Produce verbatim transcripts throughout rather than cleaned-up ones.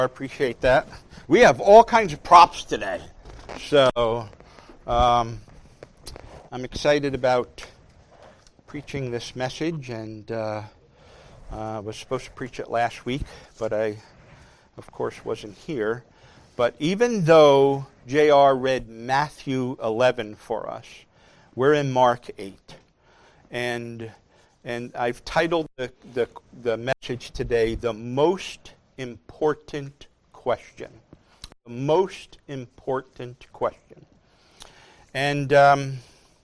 I appreciate that. We have all kinds of props today. So um, I'm excited about preaching this message, and uh, I uh, was supposed to preach it last week, but I, of course, wasn't here. But even though J R read Matthew eleven for us, we're in Mark eight. And and I've titled the, the, the message today, The Most Important Question. The most important question. And um,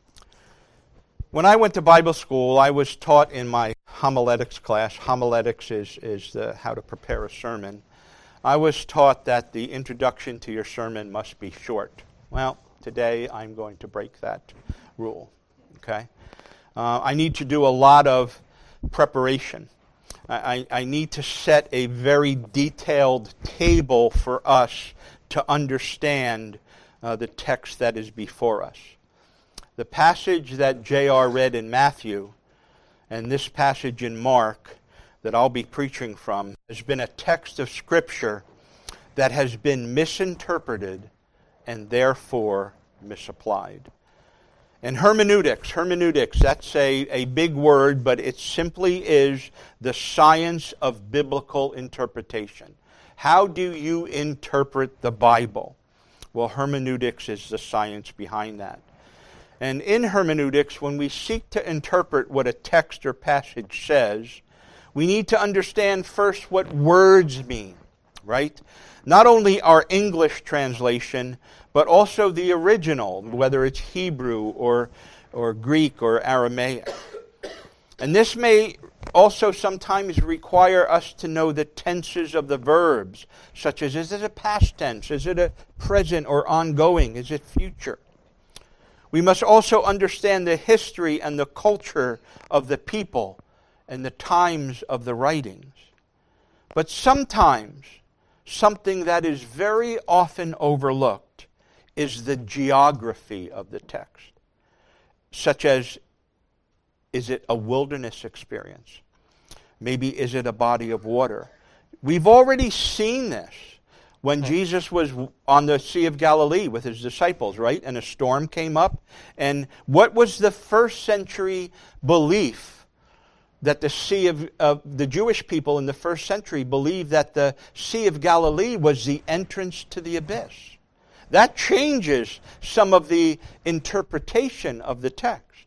when I went to Bible school, I was taught in my homiletics class. Homiletics is, is the, how to prepare a sermon. I was taught that the introduction to your sermon must be short. Well, today I'm going to break that rule. Okay? Uh, I need to do a lot of preparation. I, I need to set a very detailed table for us to understand uh, the text that is before us. The passage that J R read in Matthew and this passage in Mark that I'll be preaching from has been a text of Scripture that has been misinterpreted and therefore misapplied. And hermeneutics, hermeneutics, that's a, a big word, but it simply is the science of biblical interpretation. How do you interpret the Bible? Well, hermeneutics is the science behind that. And in hermeneutics, when we seek to interpret what a text or passage says, we need to understand first what words mean, right? Not only our English translation, but also the original, whether it's Hebrew or, or Greek or Aramaic. And this may also sometimes require us to know the tenses of the verbs, such as, is it a past tense? Is it a present or ongoing? Is it future? We must also understand the history and the culture of the people and the times of the writings. But sometimes, something that is very often overlooked is the geography of the text, such as, is it a wilderness experience? Maybe is it a body of water? We've already seen this when Jesus was on the Sea of Galilee with his disciples, right? And a storm came up. And what was the first century belief? That the Sea of uh, the Jewish people in the first century believed that the Sea of Galilee was the entrance to the abyss. That changes some of the interpretation of the text.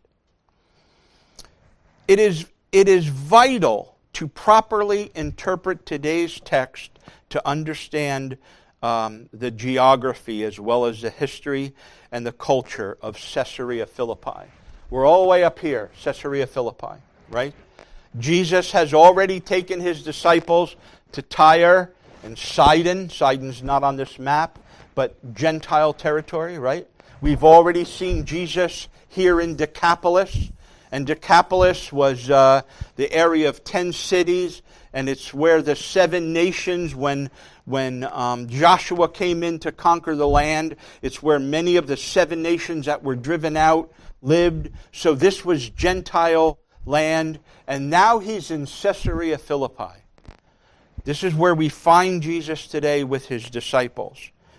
It is, it is vital to properly interpret today's text to understand um, the geography as well as the history and the culture of Caesarea Philippi. We're all the way up here, Caesarea Philippi, right? Jesus has already taken his disciples to Tyre and Sidon. Sidon's not on this map, but Gentile territory, right? We've already seen Jesus here in Decapolis. And Decapolis was uh, the area of ten cities, and it's where the seven nations, when when um, Joshua came in to conquer the land, it's where many of the seven nations that were driven out lived. So this was Gentile land, and now he's in Caesarea Philippi. This is where we find Jesus today with his disciples.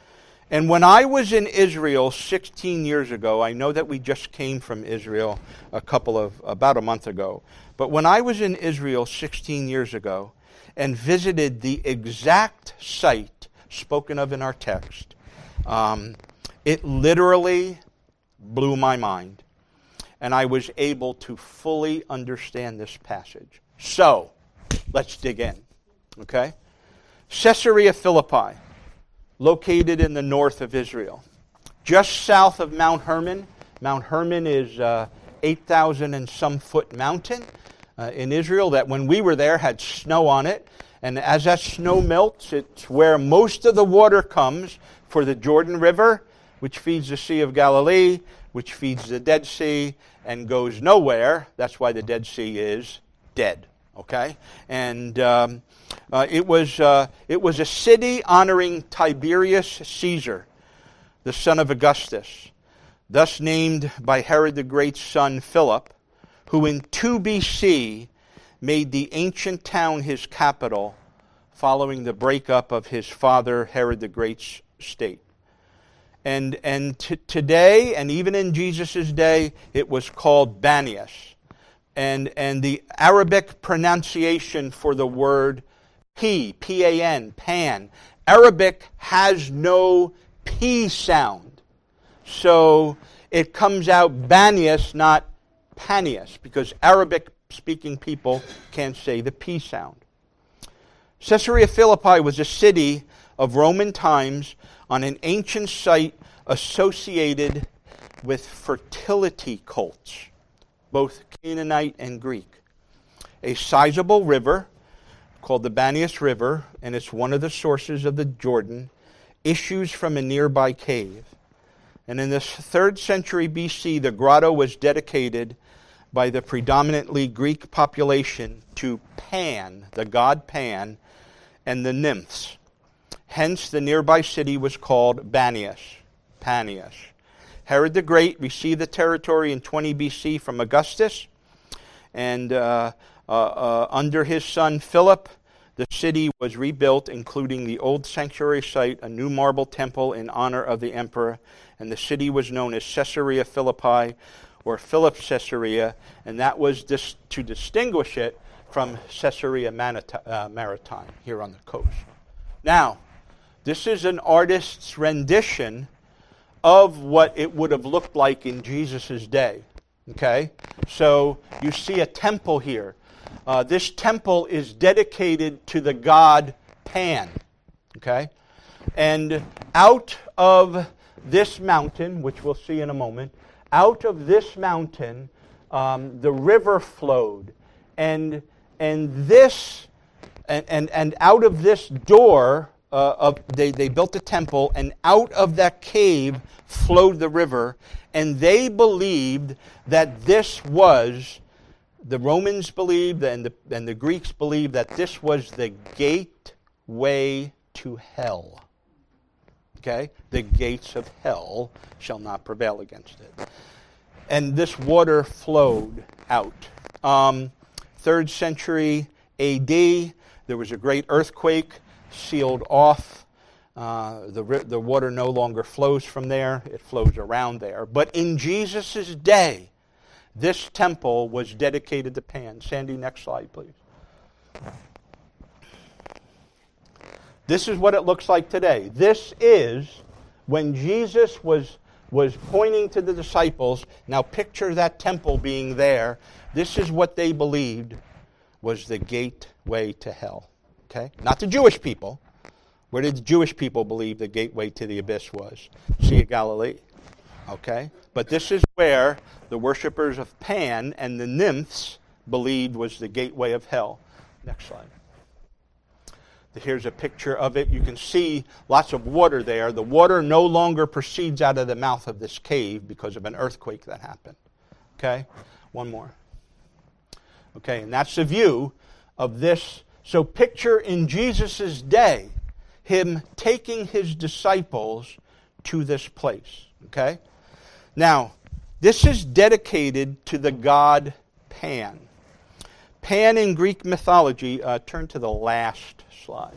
And when I was in Israel sixteen years ago, I know that we just came from Israel a couple of, about a month ago, but when I was in Israel sixteen years ago and visited the exact site spoken of in our text, um, it literally blew my mind. And I was able to fully understand this passage. So, let's dig in. Okay? Caesarea Philippi, located in the north of Israel, just south of Mount Hermon. Mount Hermon is uh, eight thousand and some foot mountain uh, in Israel that when we were there had snow on it. And as that snow melts, it's where most of the water comes for the Jordan River, which feeds the Sea of Galilee, which feeds the Dead Sea, and goes nowhere. That's why the Dead Sea is dead. Okay? And um, uh, it was uh, it was a city honoring Tiberius Caesar, the son of Augustus, thus named by Herod the Great's son Philip, who in two B C made the ancient town his capital following the breakup of his father Herod the Great's state. And and t- today, and even in Jesus' day, it was called Banias. And and the Arabic pronunciation for the word P, P A N, pan, Arabic has no P sound. So it comes out Banias, not Panias, because Arabic-speaking people can't say the P sound. Caesarea Philippi was a city of Roman times on an ancient site associated with fertility cults, both Canaanite and Greek. A sizable river called the Banias River, and it's one of the sources of the Jordan, issues from a nearby cave. And in the third century B C, the grotto was dedicated by the predominantly Greek population to Pan, the god Pan, and the nymphs. Hence, the nearby city was called Banias, Panias. Herod the Great received the territory in twenty B C from Augustus, and uh, uh, uh, under his son Philip, the city was rebuilt, including the old sanctuary site, a new marble temple in honor of the emperor, and the city was known as Caesarea Philippi, or Philip's Caesarea, and that was dis- to distinguish it from Caesarea Manita- uh, Maritime, here on the coast. Now, this is an artist's rendition of what it would have looked like in Jesus' day. Okay? So, you see a temple here. Uh, this temple is dedicated to the god Pan. Okay? And out of this mountain, which we'll see in a moment, out of this mountain, um, the river flowed. And and this, and, and, and out of this door, uh, of they, they built a temple, and out of that cave flowed the river. And they believed that this was, the Romans believed, and the, and the Greeks believed that this was the gateway to hell. Okay? The gates of hell shall not prevail against it. And this water flowed out. Um, third century A D, there was a great earthquake, sealed off. Uh, the, the water no longer flows from there. It flows around there. But in Jesus' day, this temple was dedicated to Pan. Sandy, next slide, please. This is what it looks like today. This is when Jesus was, was pointing to the disciples. Now picture that temple being there. This is what they believed was the gateway to hell. Okay? Not the Jewish people. Where did the Jewish people believe the gateway to the abyss was? Sea of Galilee. Okay? But this is where the worshipers of Pan and the nymphs believed was the gateway of hell. Next slide. Here's a picture of it. You can see lots of water there. The water no longer proceeds out of the mouth of this cave because of an earthquake that happened. Okay? One more. Okay, and that's the view of this. So picture in Jesus' day, him taking his disciples to this place. Okay? Now, this is dedicated to the god Pan. Pan in Greek mythology, uh, turn to the last slide.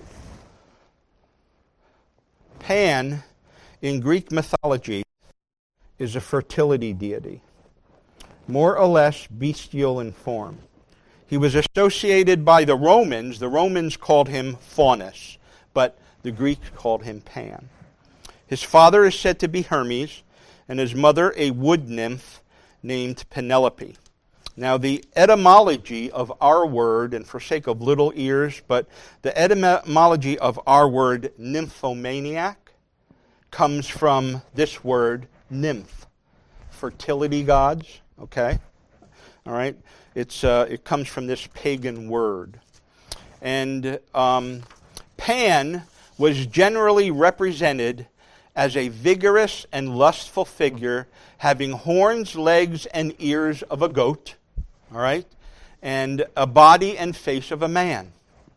Pan in Greek mythology is a fertility deity, more or less bestial in form. He was associated by the Romans. The Romans called him Faunus, but the Greeks called him Pan. His father is said to be Hermes, and his mother a wood nymph named Penelope. Now, the etymology of our word, and for sake of little ears, but the etymology of our word nymphomaniac comes from this word nymph, fertility gods. Okay, all right. It's uh, it comes from this pagan word, and um, Pan was generally represented as a vigorous and lustful figure having horns, legs, and ears of a goat. All right, and a body and face of a man.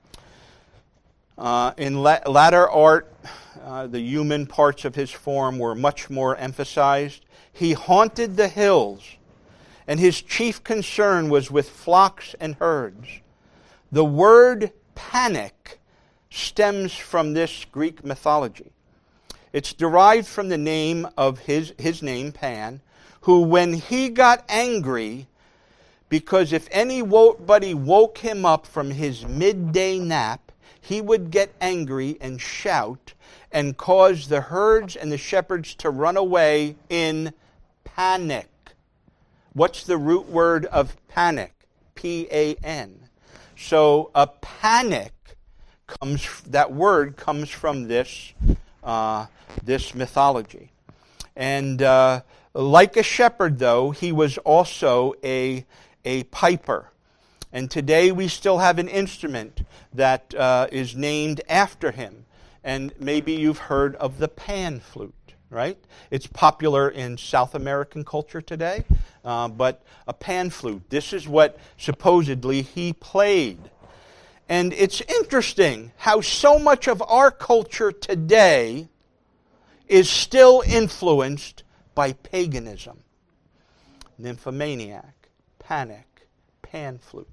Uh, in la- latter art, uh, the human parts of his form were much more emphasized. He haunted the hills, and his chief concern was with flocks and herds. The word panic stems from this Greek mythology. It's derived from the name of his, his name, Pan, who when he got angry, because if anybody woke him up from his midday nap, he would get angry and shout and cause the herds and the shepherds to run away in panic. What's the root word of panic? P A N. So a panic comes, that word comes from this, uh, this mythology. And uh, like a shepherd, though, he was also a, a piper. And today we still have an instrument that uh, is named after him. And maybe you've heard of the pan flute, right? It's popular in South American culture today. Uh, but a pan flute, this is what supposedly he played. And it's interesting how so much of our culture today is still influenced by paganism. Nymphomaniac, panic, pan flute.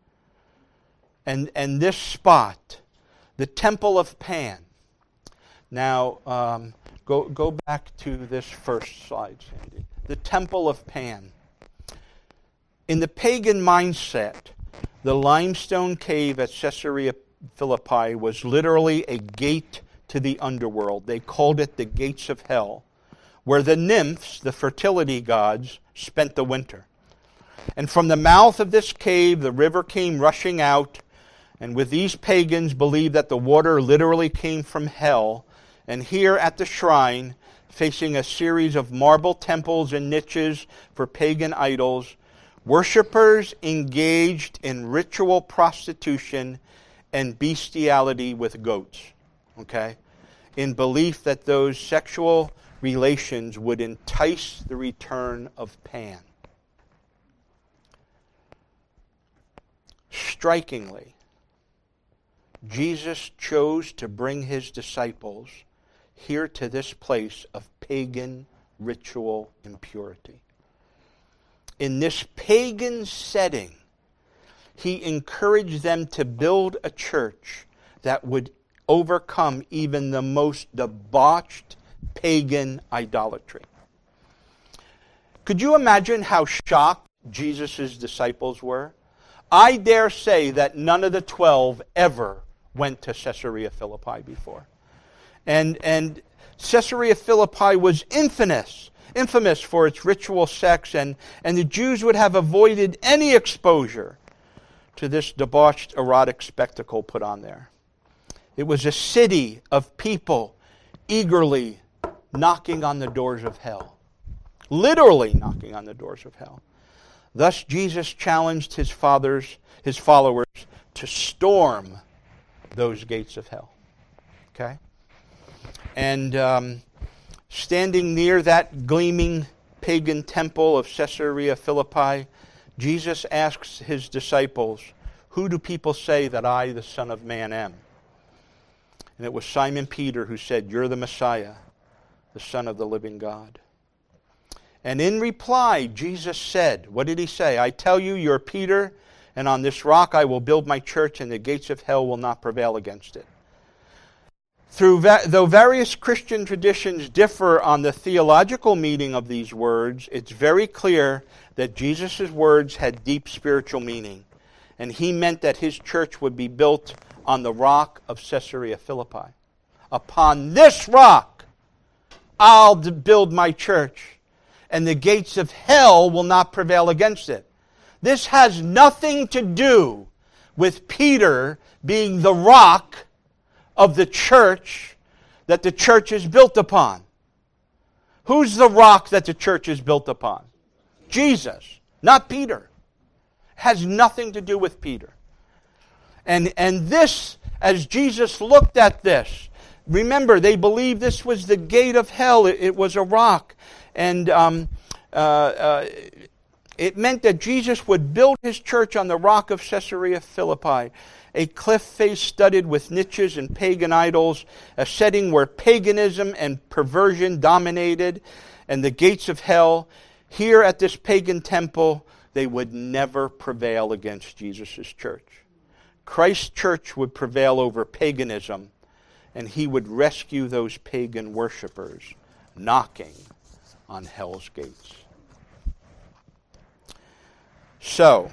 And, and this spot, the Temple of Pan. Now, um, go, go back to this first slide, Sandy. The Temple of Pan. In the pagan mindset, the limestone cave at Caesarea Philippi was literally a gate to the underworld. They called it the gates of hell, where the nymphs, the fertility gods, spent the winter. And from the mouth of this cave, the river came rushing out, and with these pagans believed that the water literally came from hell. And here at the shrine, facing a series of marble temples and niches for pagan idols, worshippers engaged in ritual prostitution and bestiality with goats, okay, in belief that those sexual relations would entice the return of Pan. Strikingly, Jesus chose to bring his disciples here to this place of pagan ritual impurity. In this pagan setting, he encouraged them to build a church that would overcome even the most debauched pagan idolatry. Could you imagine how shocked Jesus' disciples were? I dare say that none of the twelve ever went to Caesarea Philippi before. And, and Caesarea Philippi was infamous. infamous for its ritual sex, and, and the Jews would have avoided any exposure to this debauched erotic spectacle put on there. It was a city of people eagerly knocking on the doors of hell. Literally knocking on the doors of hell. Thus Jesus challenged his fathers, his followers to storm those gates of hell. Okay? And um, standing near that gleaming pagan temple of Caesarea Philippi, Jesus asks his disciples, "Who do people say that I, the Son of Man, am?" And it was Simon Peter who said, "You're the Messiah, the Son of the living God." And in reply, Jesus said, what did he say? "I tell you, you're Peter, and on this rock I will build my church, and the gates of hell will not prevail against it." Through va- though various Christian traditions differ on the theological meaning of these words, it's very clear that Jesus' words had deep spiritual meaning. And he meant that his church would be built on the rock of Caesarea Philippi. "Upon this rock I'll build my church, and the gates of hell will not prevail against it." This has nothing to do with Peter being the rock of the church that the church is built upon. Who's the rock that the church is built upon? Jesus, not Peter. Has nothing to do with Peter. And, and this, as Jesus looked at this, remember, they believed this was the gate of hell. It, it was a rock. And um, uh, uh, it meant that Jesus would build his church on the rock of Caesarea Philippi, a cliff face studded with niches and pagan idols, a setting where paganism and perversion dominated, and the gates of hell. Here at this pagan temple, they would never prevail against Jesus' church. Christ's church would prevail over paganism, and he would rescue those pagan worshipers knocking on hell's gates. So,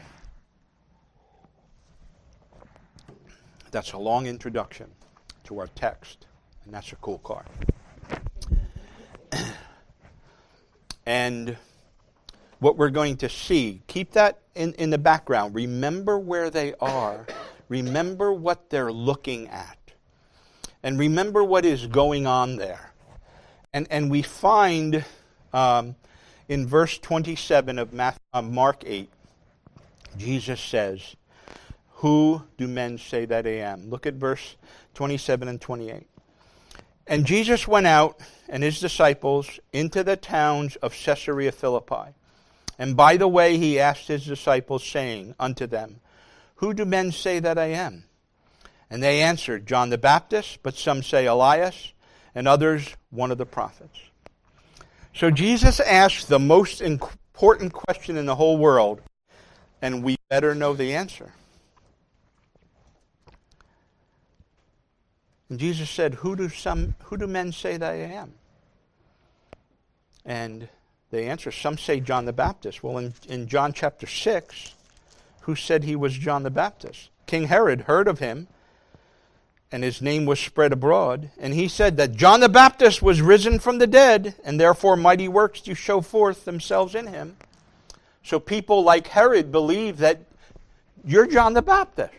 that's a long introduction to our text, and that's a cool car. And what we're going to see, keep that in, in the background. Remember where they are. Remember what they're looking at. And remember what is going on there. And and we find um, in verse twenty-seven of Matthew, uh, Mark eight, Jesus says, "Who do men say that I am?" Look at verse twenty-seven and twenty-eight. "And Jesus went out, and his disciples, into the towns of Caesarea Philippi. And by the way he asked his disciples, saying unto them, Who do men say that I am? And they answered, John the Baptist, but some say Elias, and others one of the prophets." So Jesus asked the most important question in the whole world, and we better know the answer. And Jesus said, Who do some who do men say that I am? And they answer, some say John the Baptist. Well, in, in John chapter six, who said he was John the Baptist? King Herod heard of him, and his name was spread abroad. And he said that John the Baptist was risen from the dead, and therefore mighty works do show forth themselves in him. So people like Herod believe that you're John the Baptist.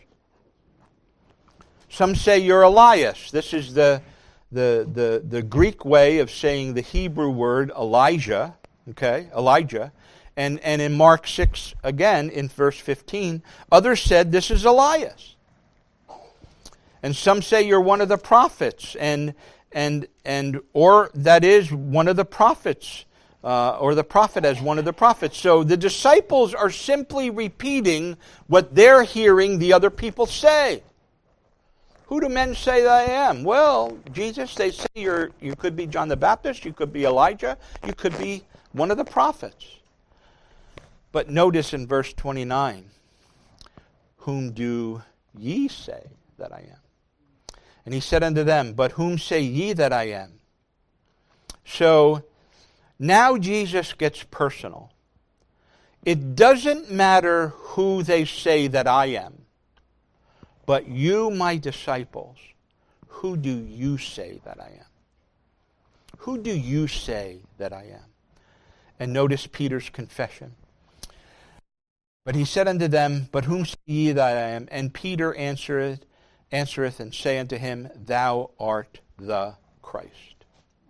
Some say you're Elias. This is the, the, the, the Greek way of saying the Hebrew word Elijah. Okay, Elijah. And, and in Mark six, again, in verse fifteen, others said this is Elias. And some say you're one of the prophets, and and and or that is one of the prophets, uh, or the prophet as one of the prophets. So the disciples are simply repeating what they're hearing the other people say. Who do men say that I am? Well, Jesus, they say you're you could be John the Baptist, you could be Elijah, you could be one of the prophets. But notice in verse twenty-nine, whom do ye say that I am? And he said unto them, but whom say ye that I am? So now Jesus gets personal. It doesn't matter who they say that I am, but you, my disciples, who do you say that I am? Who do you say that I am? And notice Peter's confession. But he said unto them, but whom say ye that I am? And Peter answereth, answereth and say unto him, Thou art the Christ.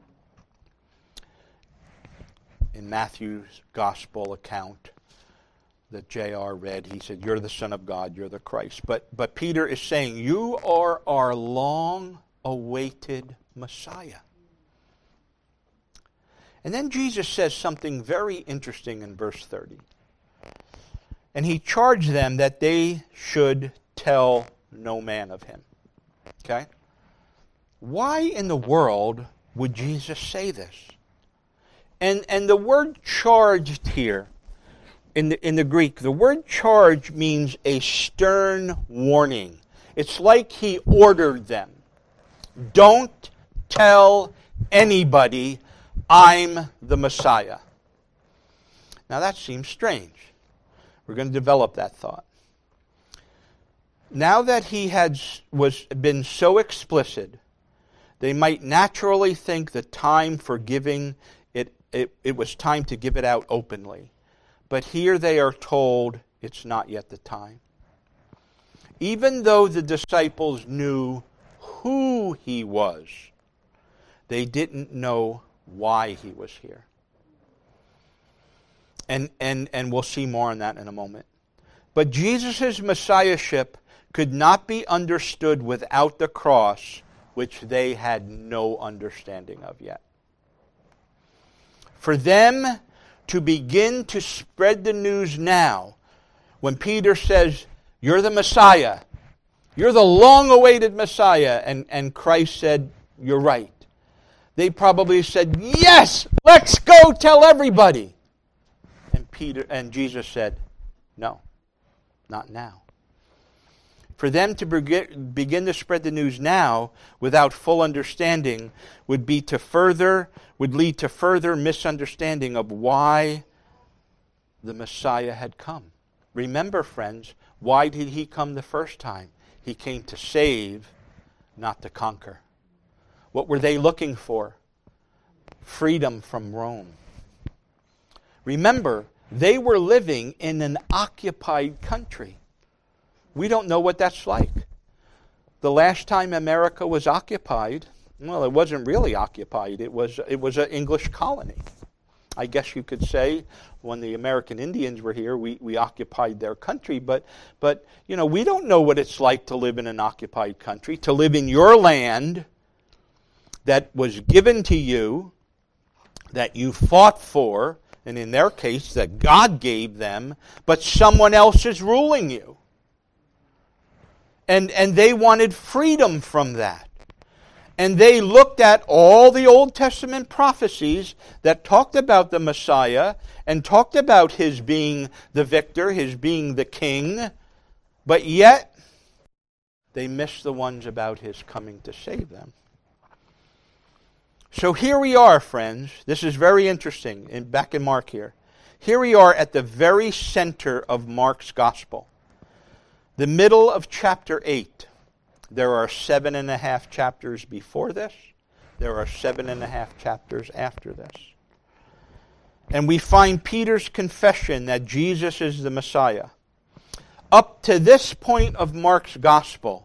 In Matthew's gospel account that J R read, he said, You're the Son of God, you're the Christ. But, but Peter is saying, You are our long-awaited Messiah. And then Jesus says something very interesting in verse thirty. And he charged them that they should tell no man of him. Okay? Why in the world would Jesus say this? And and the word charged here, in the, in the Greek, the word charge means a stern warning. It's like he ordered them. Don't tell anybody I'm the Messiah. Now that seems strange. We're going to develop that thought. Now that he had was been so explicit, they might naturally think the time for giving it, it, it was time to give it out openly. But here they are told it's not yet the time. Even though the disciples knew who he was, they didn't know why he was here. And, and, and we'll see more on that in a moment. But Jesus' messiahship could not be understood without the cross, which they had no understanding of yet. For them to begin to spread the news now, when Peter says, You're the Messiah, you're the long-awaited Messiah, and, and Christ said, You're right. They probably said, Yes, let's go tell everybody. And Peter and Jesus said, No, not now. For them to begin to spread the news now without full understanding would be to further would lead to further misunderstanding of why the Messiah had come. Remember, friends, why did he come the first time? He came to save, not to conquer. What were they looking for? Freedom from Rome. Remember, they were living in an occupied country. We don't know what that's like. The last time America was occupied, well, it wasn't really occupied. It was it was an English colony. I guess you could say when the American Indians were here, we, we occupied their country. But, but, you know, we don't know what it's like to live in an occupied country, to live in your land that was given to you, that you fought for, and in their case, that God gave them, but someone else is ruling you. And, and they wanted freedom from that. And they looked at all the Old Testament prophecies that talked about the Messiah and talked about his being the victor, his being the king, but yet they missed the ones about his coming to save them. So here we are, friends. This is very interesting. In, back in Mark here. Here we are at the very center of Mark's gospel. The middle of chapter eight. There are seven and a half chapters before this. There are seven and a half chapters after this. And we find Peter's confession that Jesus is the Messiah. Up to this point of Mark's gospel,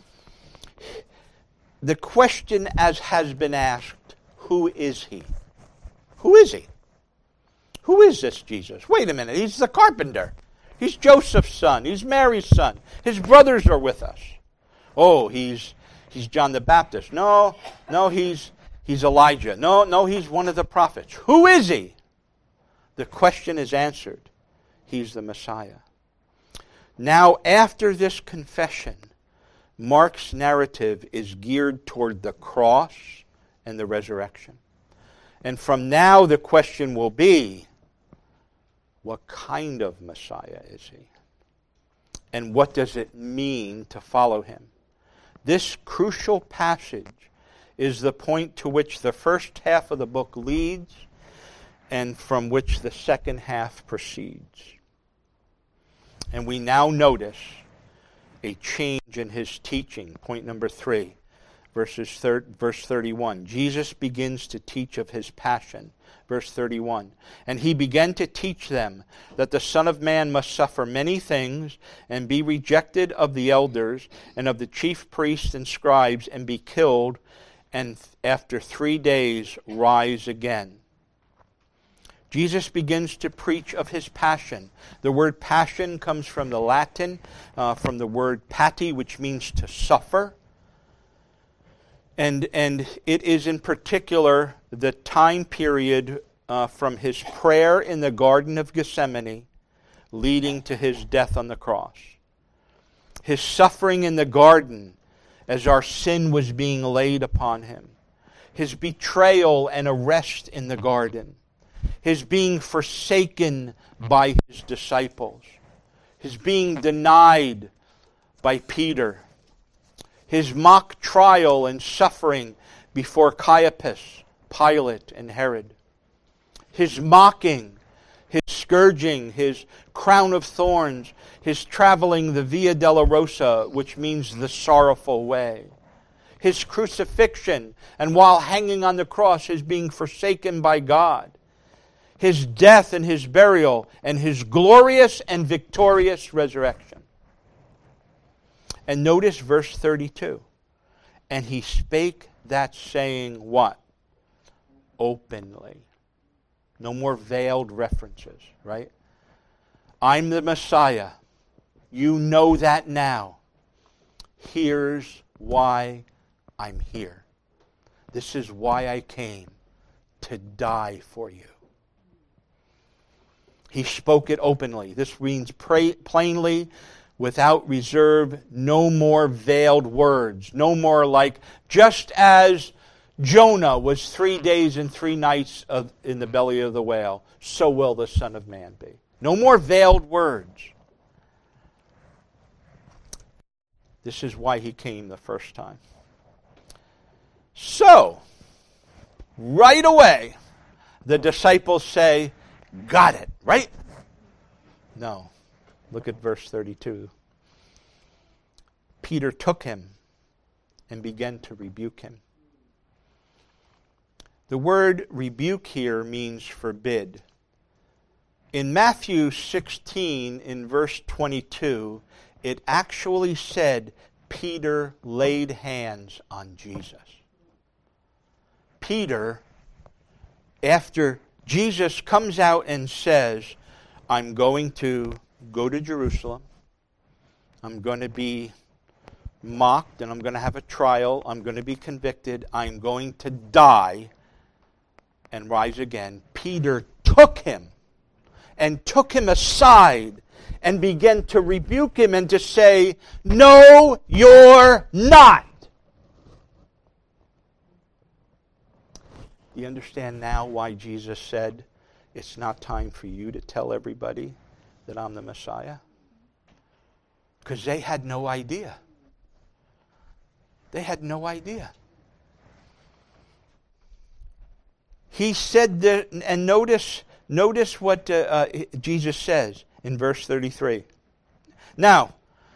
the question as has been asked, who is he? Who is he? Who is this Jesus? Wait a minute, he's the carpenter. He's Joseph's son. He's Mary's son. His brothers are with us. Oh, he's he's John the Baptist. No, no, he's he's Elijah. No, no, he's one of the prophets. Who is he? The question is answered. He's the Messiah. Now, after this confession, Mark's narrative is geared toward the cross and the resurrection. And from now, the question will be, what kind of Messiah is he? And what does it mean to follow him? This crucial passage is the point to which the first half of the book leads and from which the second half proceeds. And we now notice a change in his teaching. Point number three, verses thir- verse thirty-one. Jesus begins to teach of his passion. Verse thirty-one. And he began to teach them that the Son of Man must suffer many things and be rejected of the elders and of the chief priests and scribes and be killed, and after three days rise again. Jesus begins to preach of his passion. The word passion comes from the Latin, uh, from the word pati, which means to suffer. And, and it is in particular the time period uh, from his prayer in the Garden of Gethsemane leading to his death on the cross. His suffering in the garden as our sin was being laid upon him. His betrayal and arrest in the garden. His being forsaken by his disciples. His being denied by Peter. His mock trial and suffering before Caiaphas, Pilate, and Herod. His mocking, his scourging, his crown of thorns, his traveling the Via Dolorosa, which means the sorrowful way. His crucifixion, and while hanging on the cross, his being forsaken by God. His death and his burial, and his glorious and victorious resurrection. And notice verse thirty-two. And he spake that saying what? Openly. No more veiled references, right? I'm the Messiah. You know that now. Here's why I'm here. This is why I came, to die for you. He spoke it openly. This means pray, plainly, without reserve, no more veiled words. No more like, just as Jonah was three days and three nights of, in the belly of the whale, so will the Son of Man be. No more veiled words. This is why he came the first time. So, right away, the disciples say, got it, right? No. Look at verse thirty-two. Peter took him and began to rebuke him. The word rebuke here means forbid. In Matthew sixteen, in verse twenty-two, it actually said Peter laid hands on Jesus. Peter, after Jesus comes out and says, I'm going to go to Jerusalem, I'm going to be mocked, and I'm going to have a trial, I'm going to be convicted, I'm going to die and rise again. Peter took him and took him aside and began to rebuke him and to say, no, you're not. Do you understand now why Jesus said, it's not time for you to tell everybody that I'm the Messiah? Because they had no idea. They had no idea. He said that, and notice, notice what uh, uh, Jesus says in verse thirty-three. Now,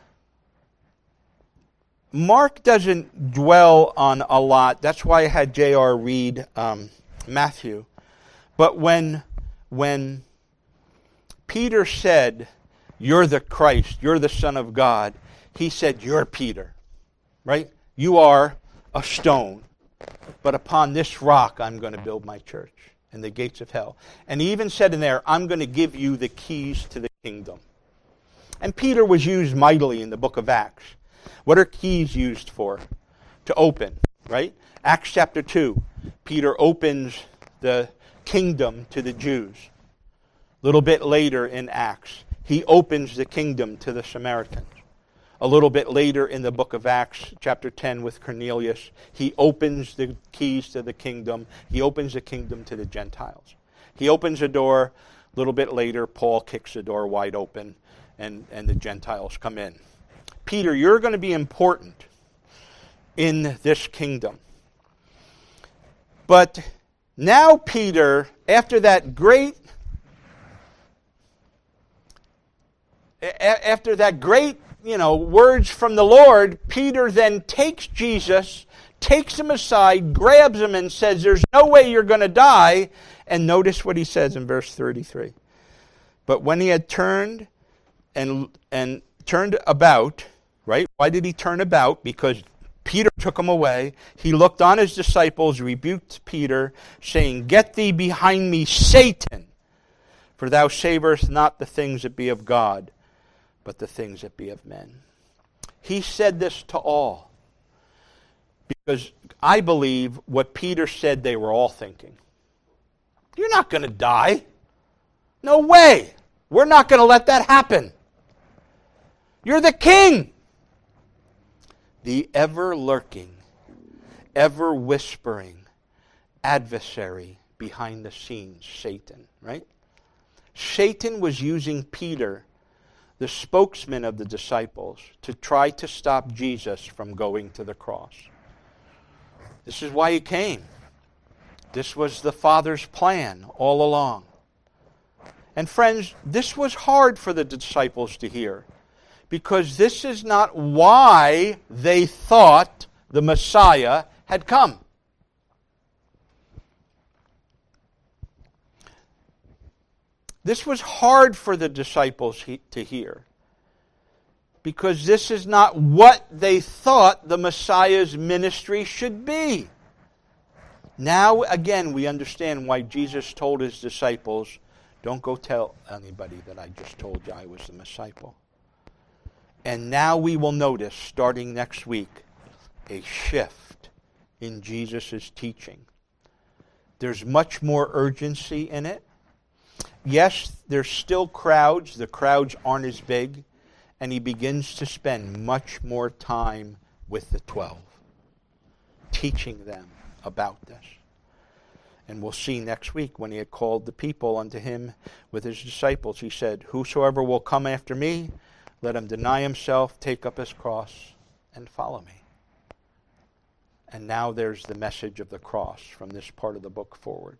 Mark doesn't dwell on a lot. That's why I had J R read um, Matthew. But when, when Peter said, you're the Christ, you're the Son of God, he said, you're Peter, right? You are a stone, but upon this rock I'm going to build my church and the gates of hell. And he even said in there, I'm going to give you the keys to the kingdom. And Peter was used mightily in the book of Acts. What are keys used for? To open, right? Acts chapter two, Peter opens the kingdom to the Jews. A little bit later in Acts, he opens the kingdom to the Samaritans. A little bit later in the book of Acts, chapter ten, with Cornelius, he opens the keys to the kingdom. He opens the kingdom to the Gentiles. He opens a door. A little bit later, Paul kicks the door wide open, and, and the Gentiles come in. Peter, you're going to be important in this kingdom. But now Peter, after that great, after that great, you know, words from the Lord, Peter then takes Jesus, takes him aside, grabs him and says, there's no way you're going to die. And notice what he says in verse thirty-three. But when he had turned and and turned about, right? Why did he turn about? Because Peter took him away. He looked on his disciples, rebuked Peter, saying, get thee behind me, Satan, for thou savorest not the things that be of God, but the things that be of men. He said this to all, because I believe what Peter said they were all thinking. You're not going to die. No way. We're not going to let that happen. You're the king. The ever-lurking, ever-whispering adversary behind the scenes, Satan, right? Satan was using Peter, the spokesman of the disciples, to try to stop Jesus from going to the cross. This is why he came. This was the Father's plan all along. And friends, this was hard for the disciples to hear, because this is not why they thought the Messiah had come. This was hard for the disciples he, to hear, because this is not what they thought the Messiah's ministry should be. Now, again, we understand why Jesus told his disciples, don't go tell anybody that I just told you I was the Messiah. And now we will notice, starting next week, a shift in Jesus' teaching. There's much more urgency in it. Yes, there's still crowds. The crowds aren't as big. And he begins to spend much more time with the twelve, teaching them about this. And we'll see next week when he had called the people unto him with his disciples. He said, whosoever will come after me, let him deny himself, take up his cross, and follow me. And now there's the message of the cross from this part of the book forward.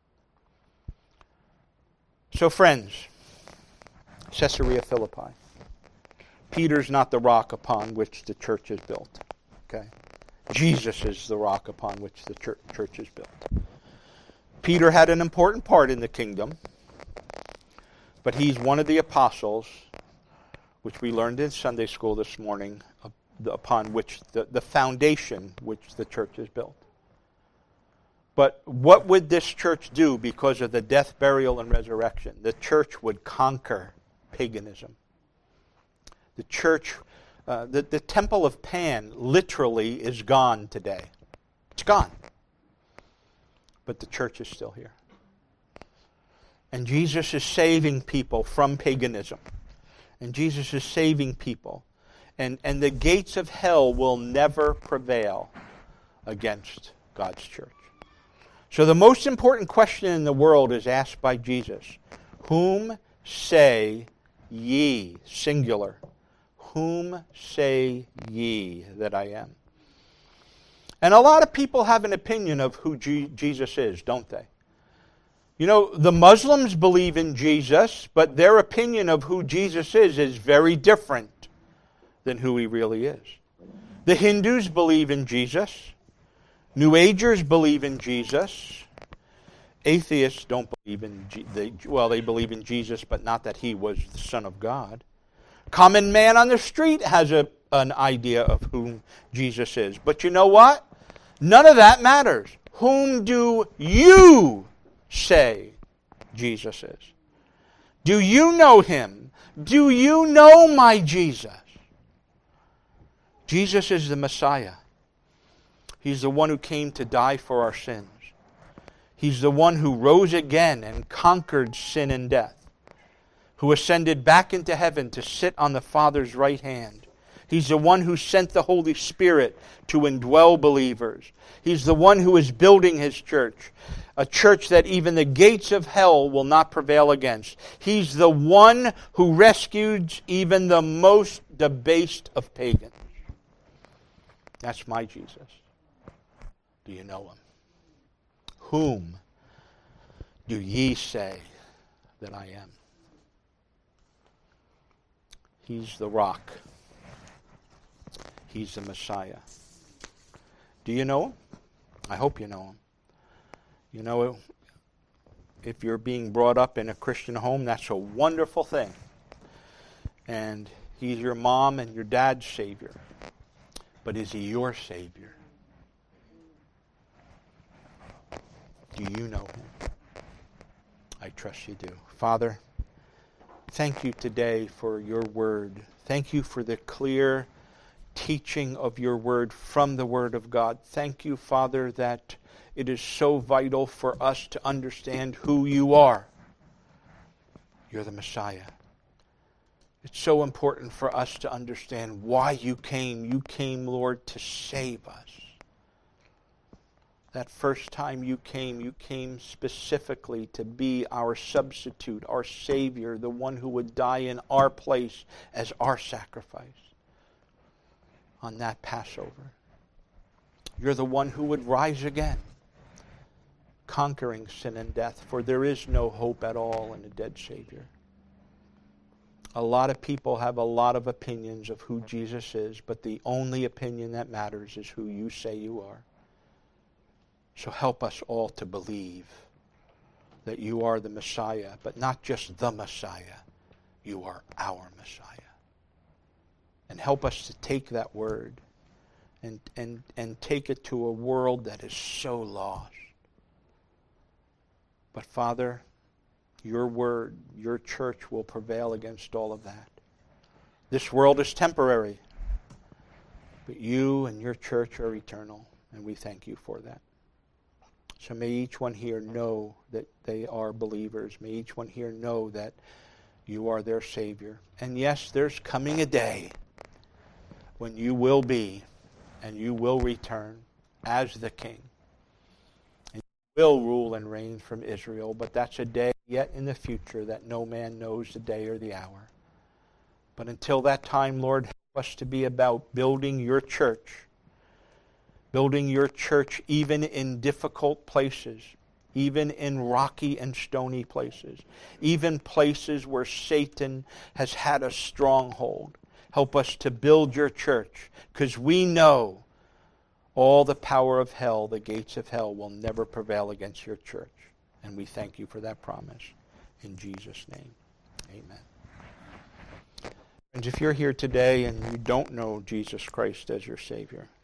So friends, Caesarea Philippi. Peter's not the rock upon which the church is built. Okay? Jesus is the rock upon which the church, church is built. Peter had an important part in the kingdom, but he's one of the apostles, which we learned in Sunday school this morning, upon which the, the foundation which the church is built. But what would this church do because of the death, burial, and resurrection? The church would conquer paganism. The church, uh, the, the temple of Pan literally is gone today. It's gone. But the church is still here. And Jesus is saving people from paganism. And Jesus is saving people. And, and the gates of hell will never prevail against God's church. So the most important question in the world is asked by Jesus. Whom say ye, singular, whom say ye that I am? And a lot of people have an opinion of who G- Jesus is, don't they? You know, the Muslims believe in Jesus, but their opinion of who Jesus is is very different than who he really is. The Hindus believe in Jesus. New Agers believe in Jesus. Atheists don't believe in, Je- they, well, they believe in Jesus, but not that he was the Son of God. Common man on the street has a, an idea of whom Jesus is. But you know what? None of that matters. Whom do you say Jesus is? Do you know him? Do you know my Jesus? Jesus is the Messiah. He's the one who came to die for our sins. He's the one who rose again and conquered sin and death, who ascended back into heaven to sit on the Father's right hand. He's the one who sent the Holy Spirit to indwell believers. He's the one who is building his church, a church that even the gates of hell will not prevail against. He's the one who rescued even the most debased of pagans. That's my Jesus. Do you know him? Whom do ye say that I am? He's the rock. He's the Messiah. Do you know him? I hope you know him. You know, if you're being brought up in a Christian home, that's a wonderful thing. And he's your mom and your dad's Savior. But is he your Savior? Do you know him? I trust you do. Father, thank you today for your word. Thank you for the clear teaching of your word from the word of God. Thank you, Father, that it is so vital for us to understand who you are. You're the Messiah. It's so important for us to understand why you came. You came, Lord, to save us. That first time you came, you came specifically to be our substitute, our Savior, the one who would die in our place as our sacrifice on that Passover. You're the one who would rise again, conquering sin and death, for there is no hope at all in a dead Savior. A lot of people have a lot of opinions of who Jesus is, but the only opinion that matters is who you say you are. So help us all to believe that you are the Messiah, but not just the Messiah. You are our Messiah. And help us to take that word and, and, and take it to a world that is so lost. But Father, your word, your church will prevail against all of that. This world is temporary, but you and your church are eternal, and we thank you for that. So may each one here know that they are believers. May each one here know that you are their Savior. And yes, there's coming a day when you will be and you will return as the King. And you will rule and reign from Israel, but that's a day yet in the future that no man knows the day or the hour. But until that time, Lord, help us to be about building your church, building your church even in difficult places, even in rocky and stony places, even places where Satan has had a stronghold. Help us to build your church, because we know all the power of hell, the gates of hell, will never prevail against your church. And we thank you for that promise. In Jesus' name, amen. Friends, if you're here today and you don't know Jesus Christ as your Savior,